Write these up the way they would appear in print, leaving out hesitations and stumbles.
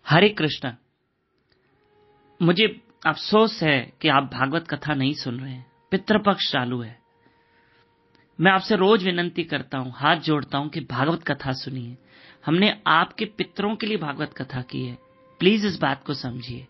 हरे कृष्ण। मुझे अफसोस है कि आप भागवत कथा नहीं सुन रहे हैं। पितृपक्ष चालू है। मैं आपसे रोज विनंती करता हूं, हाथ जोड़ता हूं कि भागवत कथा सुनिए। हमने आपके पितरों के लिए भागवत कथा की है। प्लीज इस बात को समझिए।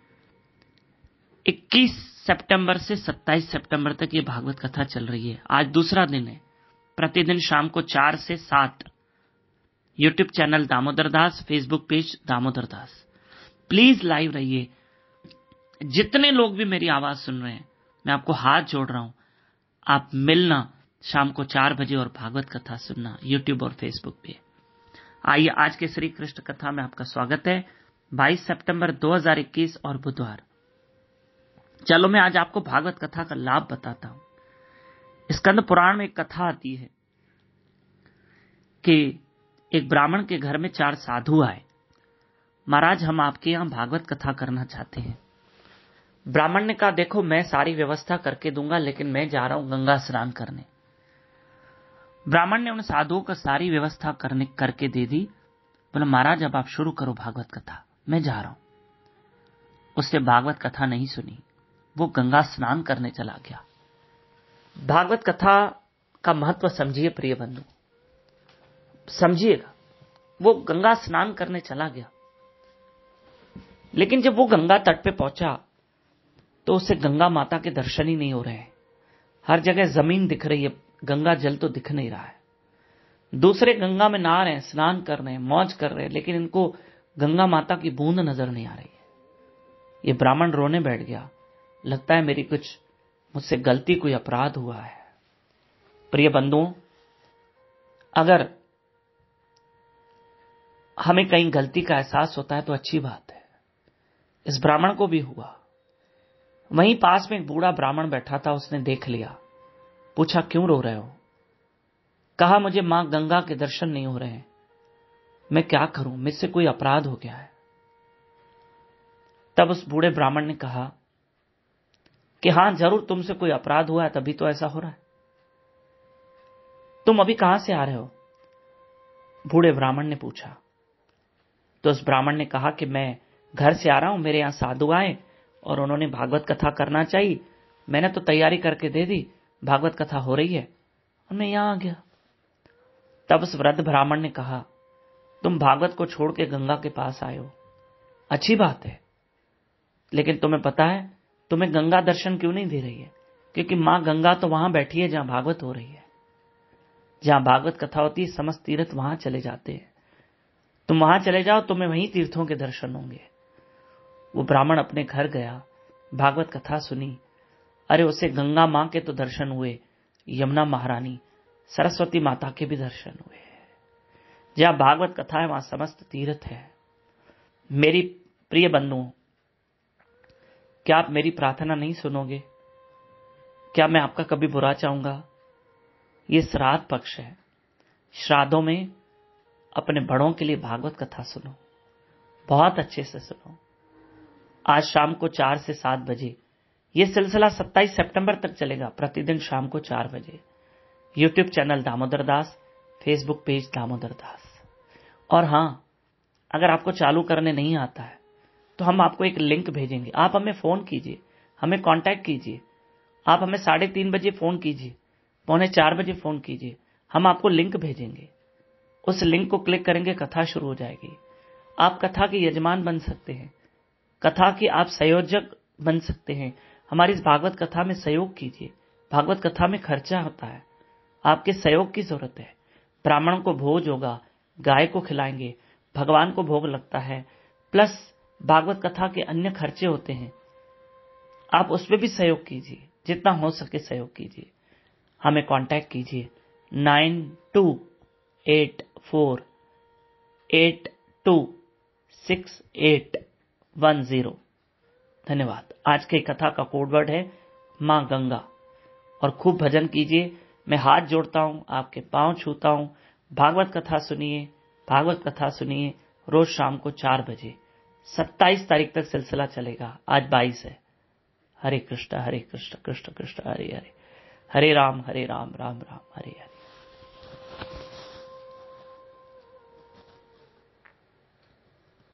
21 सितंबर से 27 सितंबर तक ये भागवत कथा चल रही है। आज दूसरा दिन है। प्रतिदिन शाम को 4 से 7 YouTube channel Damodar Das, Facebook page Damodar Das. Please live रहिए। जितने लोग भी मेरी आवाज सुन रहे हैं, मैं आपको हाथ जोड़ रहा हूं, आप मिलना शाम को 4 बजे और भागवत कथा सुनना यूट्यूब और फेसबुक पे। आइए आज के श्री कृष्ण कथा में आपका स्वागत है। 22 सितंबर 2021 और बुधवार। चलो मैं आज आपको भागवत कथा का लाभ बताता हूं। स्कंद पुराण में एक कथा आती है कि एक ब्राह्मण के घर में 4 साधु आए। महाराज, हम आपके यहां भागवत कथा करना चाहते हैं। ब्राह्मण ने कहा, देखो मैं सारी व्यवस्था करके दूंगा, लेकिन मैं जा रहा हूं गंगा स्नान करने। ब्राह्मण ने उन साधुओं को सारी व्यवस्था करके दे दी। बोला, महाराज अब आप शुरू करो भागवत कथा, मैं जा रहा हूं। उसने भागवत कथा नहीं सुनी, वो गंगा स्नान करने चला गया। भागवत कथा का महत्व समझिए प्रिय बंधु, समझिएगा। वो गंगा स्नान करने चला गया, लेकिन जब वो गंगा तट पे पहुंचा तो उसे गंगा माता के दर्शन ही नहीं हो रहे हैं। हर जगह जमीन दिख रही है, गंगा जल तो दिख नहीं रहा है। दूसरे गंगा में नहा रहे हैं, स्नान कर रहे हैं, मौज कर रहे हैं, लेकिन इनको गंगा माता की बूंद नजर नहीं आ रही है। ये ब्राह्मण रोने बैठ गया। लगता है मेरी कुछ मुझसे गलती, कोई अपराध हुआ है। प्रिय बंधुओं, अगर हमें कहीं गलती का एहसास होता है तो अच्छी बात है। इस ब्राह्मण को भी हुआ। वहीं पास में एक बूढ़ा ब्राह्मण बैठा था, उसने देख लिया। पूछा, क्यों रो रहे हो? कहा, मुझे मां गंगा के दर्शन नहीं हो रहे हैं, मैं क्या करूं, मुझसे कोई अपराध हो गया है। तब उस बूढ़े ब्राह्मण ने कहा कि हां जरूर तुमसे कोई अपराध हुआ है, तभी तो ऐसा हो रहा है। तुम अभी कहां से आ रहे हो? बूढ़े ब्राह्मण ने पूछा। तो उस ब्राह्मण ने कहा कि मैं घर से आ रहा हूं, मेरे यहां साधु आए और उन्होंने भागवत कथा करना चाहिए। मैंने तो तैयारी करके दे दी, भागवत कथा हो रही है और मैं यहां आ गया। तब उस वृद्ध ब्राह्मण ने कहा, तुम भागवत को छोड़ के गंगा के पास आए हो, अच्छी बात है, लेकिन तुम्हें पता है तुम्हें गंगा दर्शन क्यों नहीं दे रही है? क्योंकि मां गंगा तो वहां बैठी है जहां भागवत हो रही है। जहां भागवत कथा होती है, समस्त तीर्थ वहां चले जाते हैं। तुम वहां चले जाओ, तुम्हें वहीं तीर्थों के दर्शन होंगे। वो ब्राह्मण अपने घर गया, भागवत कथा सुनी। अरे उसे गंगा मां के तो दर्शन हुए, यमुना महारानी, सरस्वती माता के भी दर्शन हुए। जहां भागवत कथा है वहां समस्त तीर्थ है। मेरी प्रिय बंधुओं, क्या आप मेरी प्रार्थना नहीं सुनोगे? क्या मैं आपका कभी बुरा चाहूंगा? ये श्राद्ध पक्ष है। श्राद्धों में अपने बड़ों के लिए भागवत कथा सुनो, बहुत अच्छे से सुनो। आज शाम को 4 से 7 बजे यह सिलसिला 27 सितंबर तक चलेगा। प्रतिदिन शाम को 4 बजे YouTube channel Damodar Das, Facebook page Damodar Das. और हां, अगर आपको चालू करने नहीं आता है तो हम आपको एक लिंक भेजेंगे। आप हमें फोन कीजिए, हमें कांटेक्ट कीजिए। आप हमें 3:30 बजे फोन कीजिए, 3:45 बजे फोन कीजिए, हम आपको लिंक भेजेंगे। उस लिंक को क्लिक करेंगे, कथा शुरू हो जाएगी। आप कथा के यजमान बन सकते हैं, कथा के आप संयोजक बन सकते हैं। हमारी इस भागवत कथा में सहयोग कीजिए। भागवत कथा में खर्चा होता है, आपके सहयोग की जरूरत है। ब्राह्मणों को भोज होगा, गाय को खिलाएंगे, भगवान को भोग लगता है, प्लस भागवत कथा के अन्य खर्चे होते हैं। आप उसमें भी सहयोग कीजिए, जितना हो सके सहयोग कीजिए। हमें कांटेक्ट कीजिए 9284826810। धन्यवाद। आज की कथा का कोड वर्ड है मां गंगा। और खूब भजन कीजिए। मैं हाथ जोड़ता हूं, आपके पांव छूता हूं। भागवत कथा सुनिए, भागवत कथा सुनिए रोज शाम को 4 बजे। 27 तारीख तक सिलसिला चलेगा, आज 22 है। हरे कृष्ण कृष्ण कृष्ण हरे हरे, हरे राम राम राम हरे हरे।